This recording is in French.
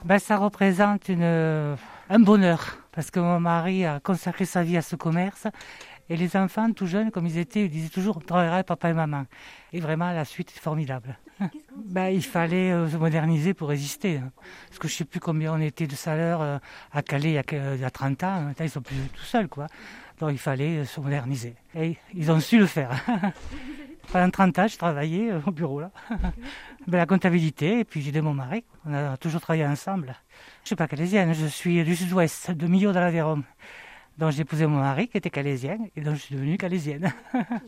Ça représente un bonheur, parce que mon mari a consacré sa vie à ce commerce, et les enfants, tout jeunes, comme ils étaient, ils disaient toujours «On travaillera avec papa et maman». Et vraiment, la suite est formidable. Il fallait se moderniser pour résister, hein. Parce que je ne sais plus combien on était de salaires à Calais il y a 30 ans. Maintenant, ils sont plus tout seuls, quoi. Donc il fallait se moderniser. Et ils ont su le faire. Pendant 30 ans, j'ai travaillé au bureau, là. La comptabilité, et puis j'ai aidé mon mari. On a toujours travaillé ensemble. Je ne suis pas calaisienne, je suis du sud-ouest, de Millau dans l'Aveyron. Donc j'ai épousé mon mari qui était calaisien, et donc je suis devenue calaisienne.